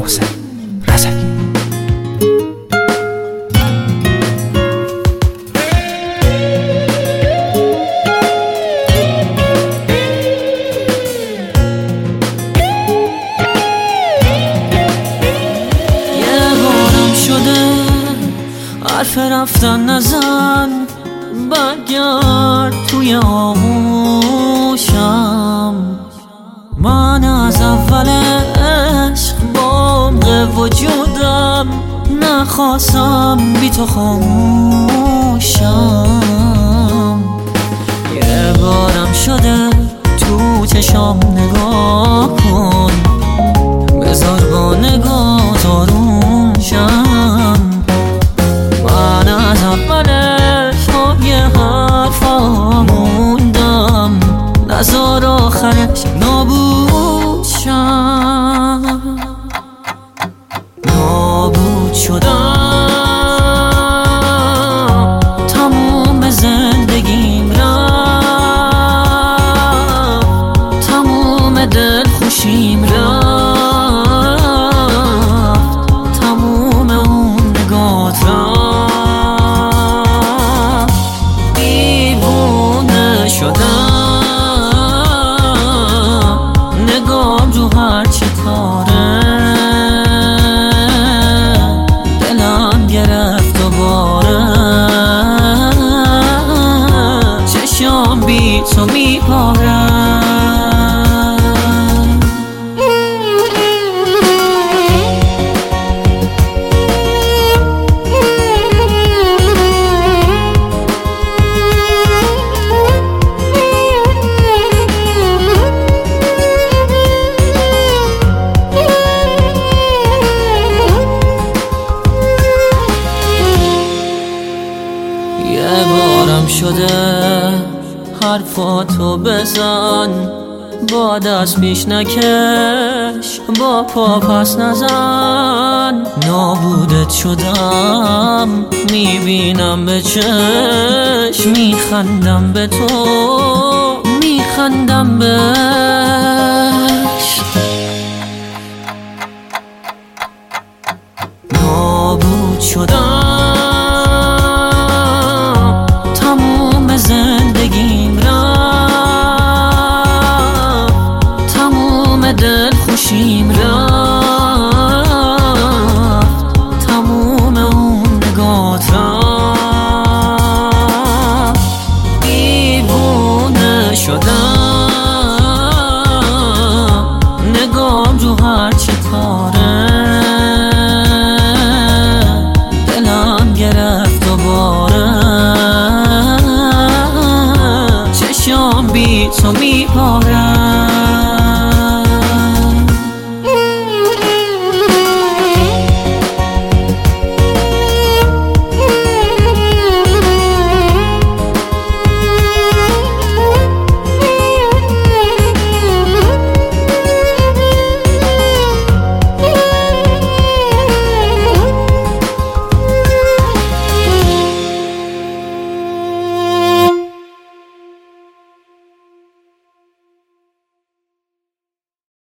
محسن رزک. حرف رفتن نزن، برگرد توی آغوشم. من از اول عشق با عمق وجودم نخواستم بی تو خاموشم. یه بارم شده تو چشام نگاه کن، بذار با نگاه آروم شم. من از اولش با یه حرفا موندم، نذار آخرش نابود شم. نابود شدم، تموم زندگیم رفت، تموم دل خوشیم رفت، تموم اون نگات رفت. نگام رو هر چه کاره، دلم گرفت دوباره. چشام بی تو میپاره. یه بارم شده حرفاتو بزن، با دست پیش نکش، با پا پس نزن. نابودت شدم، میبینم به چشم، میخندم به تو، میخندم بهش. نابود شدم، تموم زندگیم رفت، تموم دل خوشیم رفت، تموم اون نگات رفت. دیوونه شدم، نگام رو هر چه کاره، دلم گرفت دوباره. چشام بی تو میپاره.